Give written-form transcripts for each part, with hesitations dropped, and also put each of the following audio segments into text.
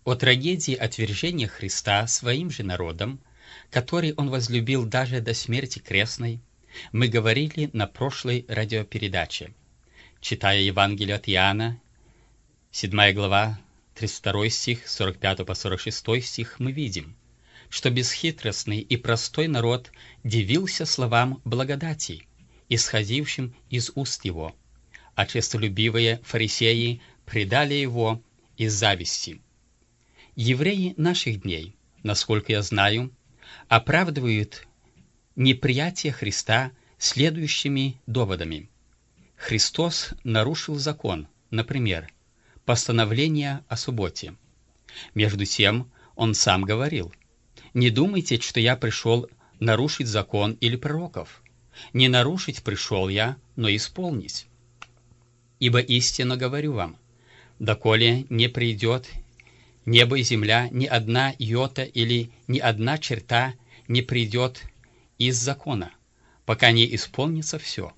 О трагедии отвержения Христа своим же народом, который Он возлюбил даже до смерти крестной, мы говорили на прошлой радиопередаче. Читая Евангелие от Иоанна, 7 глава, 32 стих, 45 по 46 стих, мы видим, что бесхитростный и простой народ дивился словам благодати, исходившим из уст его, а честолюбивые фарисеи предали его из зависти. Евреи наших дней, насколько я знаю, оправдывают неприятие Христа следующими доводами. Христос нарушил закон, например, постановление о субботе. Между тем, Он сам говорил: «Не думайте, что я пришел нарушить закон или пророков. Не нарушить пришел я, но исполнить. Ибо истинно говорю вам, доколе не придет небо и земля, ни одна йота или ни одна черта не придет из закона, пока не исполнится все.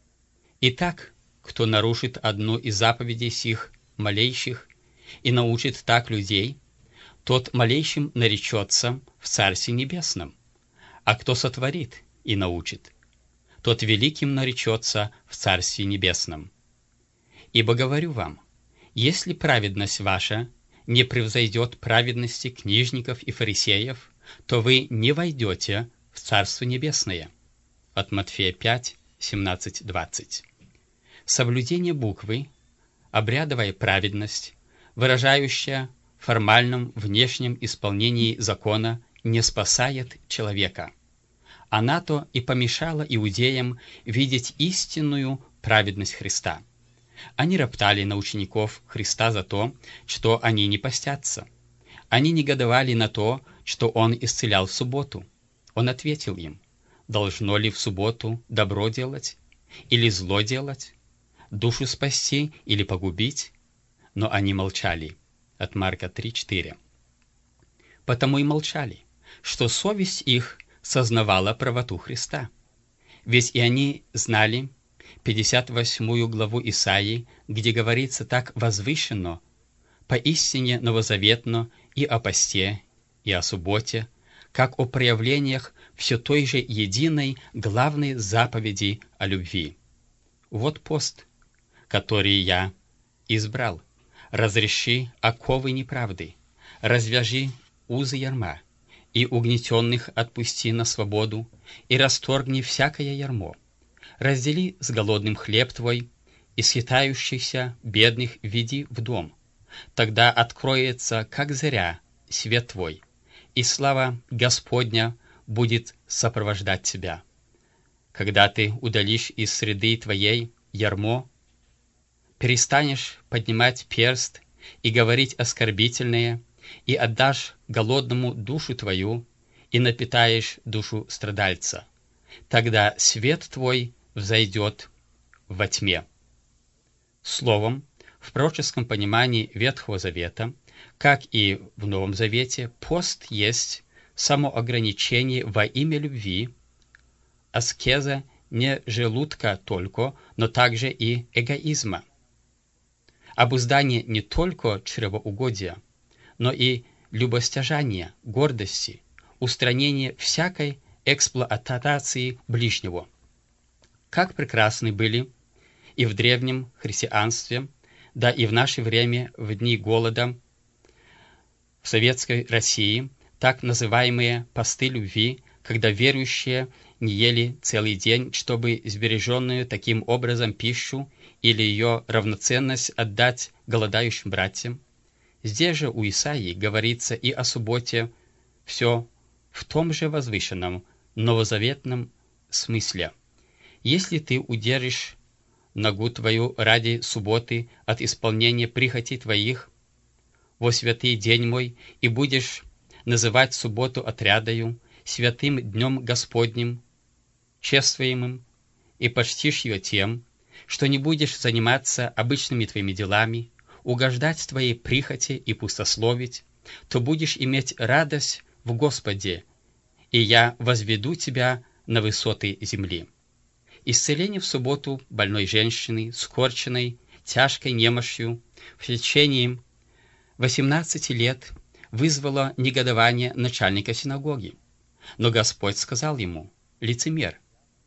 Итак, кто нарушит одну из заповедей сих малейших и научит так людей, тот малейшим наречется в Царстве Небесном, а кто сотворит и научит, тот великим наречется в Царстве Небесном. Ибо говорю вам, если праведность ваша не превзойдет праведности книжников и фарисеев, то вы не войдете в Царство Небесное». От Матфея 5, 17, 20. Соблюдение буквы, обрядовая праведность, выражающая в формальном внешнем исполнении закона, не спасает человека. Она-то и помешала иудеям видеть истинную праведность Христа. Они роптали на учеников Христа за то, что они не постятся. Они негодовали на то, что Он исцелял в субботу. Он ответил им: «Должно ли в субботу добро делать или зло делать, душу спасти или погубить?» Но они молчали. От Марка 3:4. Потому и молчали, что совесть их сознавала правоту Христа. Ведь и они знали 58 главу Исаии, где говорится так возвышенно, поистине новозаветно и о посте, и о субботе, как о проявлениях все той же единой главной заповеди о любви. Вот пост, который я избрал. Разреши оковы неправды, развяжи узы ярма, и угнетенных отпусти на свободу, и расторгни всякое ярмо. Раздели с голодным хлеб твой, и схитающихся бедных веди в дом. Тогда откроется, как заря, свет твой, и слава Господня будет сопровождать тебя. Когда ты удалишь из среды твоей ярмо, перестанешь поднимать перст и говорить оскорбительное, и отдашь голодному душу твою, и напитаешь душу страдальца. Тогда свет твой взойдет во тьме. Словом, в пророческом понимании Ветхого Завета, как и в Новом Завете, пост есть самоограничение во имя любви, аскеза не желудка только, но также и эгоизма, обуздание не только чревоугодия, но и любостяжания, гордости, устранение всякой эксплуатации ближнего. Как прекрасны были и в древнем христианстве, да и в наше время, в дни голода в Советской России, так называемые посты любви, когда верующие не ели целый день, чтобы сбереженную таким образом пищу или ее равноценность отдать голодающим братьям. Здесь же у Исаии говорится и о субботе все в том же возвышенном, новозаветном смысле. Если ты удержишь ногу твою ради субботы от исполнения прихотей твоих во святый день мой, и будешь называть субботу отрядою, святым днем Господним, чествуемым, и почтишь ее тем, что не будешь заниматься обычными твоими делами, угождать твоей прихоти и пустословить, то будешь иметь радость в Господе, и я возведу тебя на высоты земли. Исцеление в субботу больной женщины, скорченной тяжкой немощью в течение 18 лет вызвало негодование начальника синагоги. Но Господь сказал ему: «Лицемер,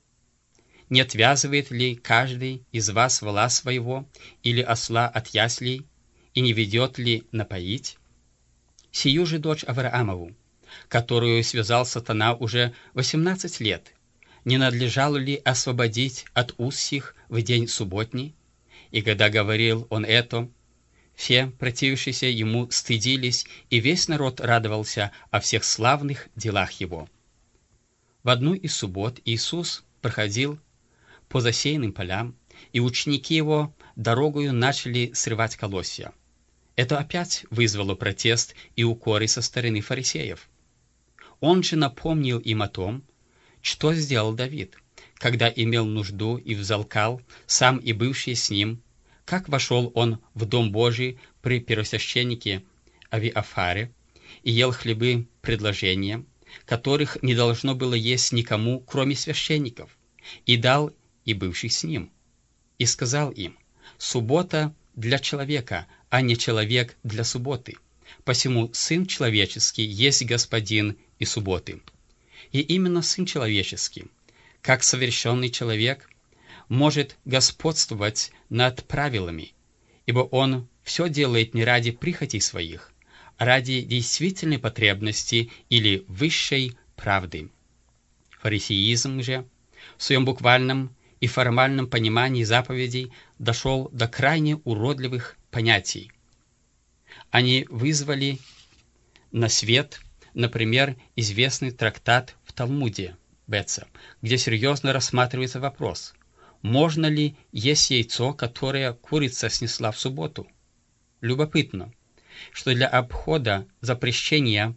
не отвязывает ли каждый из вас вола своего или осла от яслей, и не ведет ли напоить? Сию же дочь Авраамову, которую связал сатана уже 18 лет, не надлежало ли освободить от уз сих в день субботний?» И когда говорил он это, все противившиеся ему стыдились, и весь народ радовался о всех славных делах его. В одну из суббот Иисус проходил по засеянным полям, и ученики его дорогою начали срывать колосья. Это опять вызвало протест и укоры со стороны фарисеев. Он же напомнил им о том, что сделал Давид, когда имел нужду и взалкал, сам и бывшие с ним, как вошел он в Дом Божий при первосвященнике Авиафаре и ел хлебы предложения, которых не должно было есть никому, кроме священников, и дал и бывших с ним. И сказал им: «Суббота для человека, а не человек для субботы. Посему Сын Человеческий есть Господин и субботы». И именно Сын Человеческий, как совершенный человек, может господствовать над правилами, ибо Он все делает не ради прихотей своих, а ради действительной потребности или высшей правды. Фарисеизм же в своем буквальном и формальном понимании заповедей дошел до крайне уродливых понятий. Они вызвали на свет, например, известный трактат в Талмуде Беца, где серьезно рассматривается вопрос: можно ли есть яйцо, которое курица снесла в субботу? Любопытно, что для обхода запрещения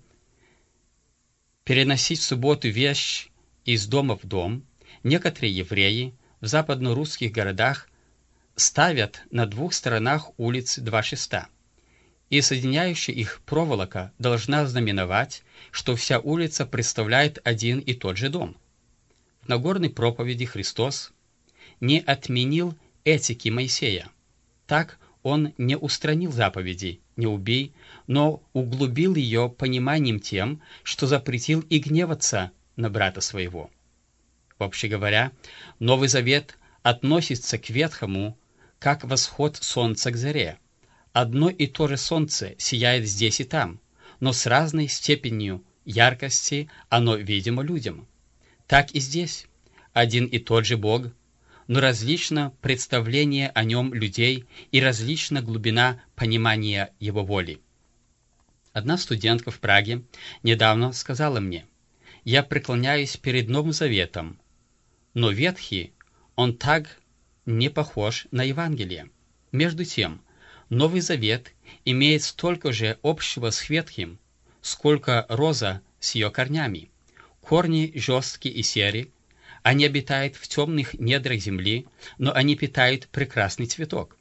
переносить в субботу вещь из дома в дом, некоторые евреи в западно-русских городах ставят на двух сторонах улицы два шеста, и соединяющая их проволока должна знаменовать, что вся улица представляет один и тот же дом. В Нагорной проповеди Христос не отменил этики Моисея. Так он не устранил заповеди «не убей», но углубил ее пониманием тем, что запретил и гневаться на брата своего. Вообще говоря, Новый Завет относится к Ветхому как восход солнца к заре. Одно и то же солнце сияет здесь и там, но с разной степенью яркости оно видимо людям. Так и здесь один и тот же Бог, но различно представление о нем людей и различна глубина понимания его воли. Одна студентка в Праге недавно сказала мне: «Я преклоняюсь перед Новым Заветом, но Ветхий, он так не похож на Евангелие. Между тем, Новый Завет имеет столько же общего с Ветхим, сколько роза с ее корнями. Корни жесткие и серые, они обитают в темных недрах земли, но они питают прекрасный цветок.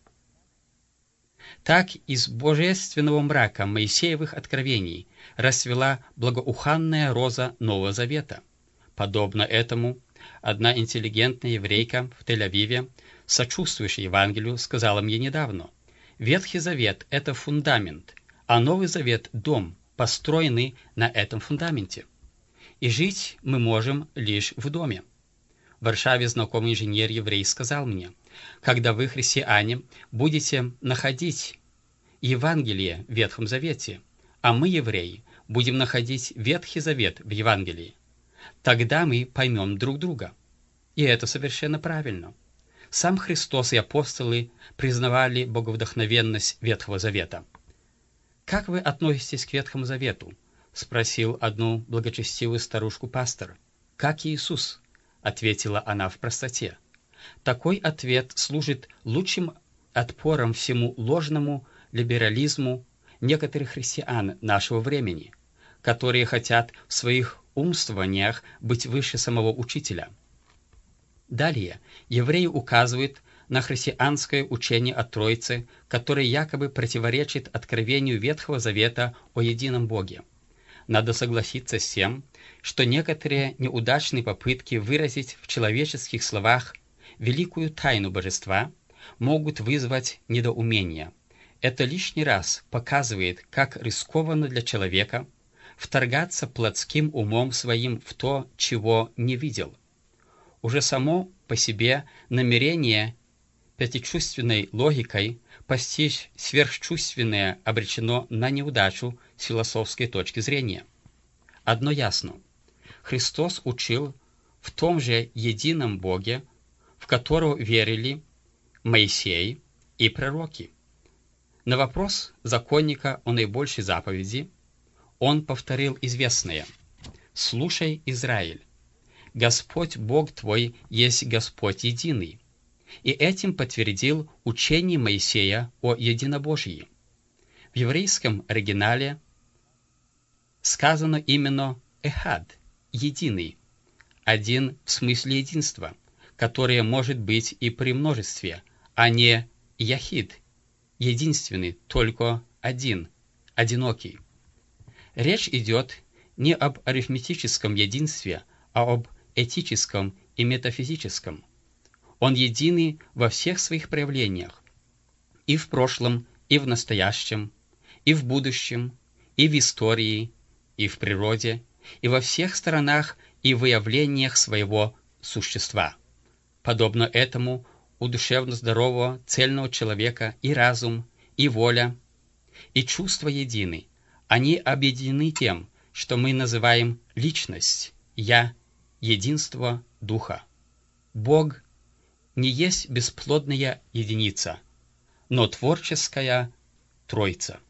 Так из божественного мрака Моисеевых откровений расцвела благоуханная роза Нового Завета. Подобно этому, одна интеллигентная еврейка в Тель-Авиве, сочувствующая Евангелию, сказала мне недавно: «Ветхий Завет – это фундамент, а Новый Завет – дом, построенный на этом фундаменте. И жить мы можем лишь в доме». В Варшаве знакомый инженер-еврей сказал мне: «Когда вы, христиане, будете находить Евангелие в Ветхом Завете, а мы, евреи, будем находить Ветхий Завет в Евангелии, тогда мы поймем друг друга». И это совершенно правильно. Сам Христос и апостолы признавали боговдохновенность Ветхого Завета. «Как вы относитесь к Ветхому Завету?» — спросил одну благочестивую старушку пастор. «Как Иисус», — ответила она в простоте. Такой ответ служит лучшим отпором всему ложному либерализму некоторых христиан нашего времени, которые хотят в своих умствованиях быть выше самого учителя. Далее евреи указывают на христианское учение о Троице, которое якобы противоречит откровению Ветхого Завета о едином Боге. Надо согласиться с тем, что некоторые неудачные попытки выразить в человеческих словах великую тайну божества могут вызвать недоумение. Это лишний раз показывает, как рискованно для человека вторгаться плотским умом своим в то, чего не видел. Уже само по себе намерение пятичувственной логикой постичь сверхчувственное обречено на неудачу с философской точки зрения. Одно ясно. Христос учил в том же едином Боге, в которого верили Моисей и пророки. На вопрос законника о наибольшей заповеди он повторил известное: «Слушай, Израиль, Господь Бог твой есть Господь единый», и этим подтвердил учение Моисея о единобожии. В еврейском оригинале сказано именно «эхад» — «единый», один в смысле единства, которое может быть и при множестве, а не «яхид» — единственный, только один, одинокий. Речь идет не об арифметическом единстве, а об этическом и метафизическом. Он единый во всех своих проявлениях, и в прошлом, и в настоящем, и в будущем, и в истории, и в природе, и во всех сторонах и выявлениях своего существа. Подобно этому у душевно здорового, цельного человека и разум, и воля, и чувства едины. Они объединены тем, что мы называем личность, «я», единство Духа. Бог не есть бесплодная единица, но творческая Троица.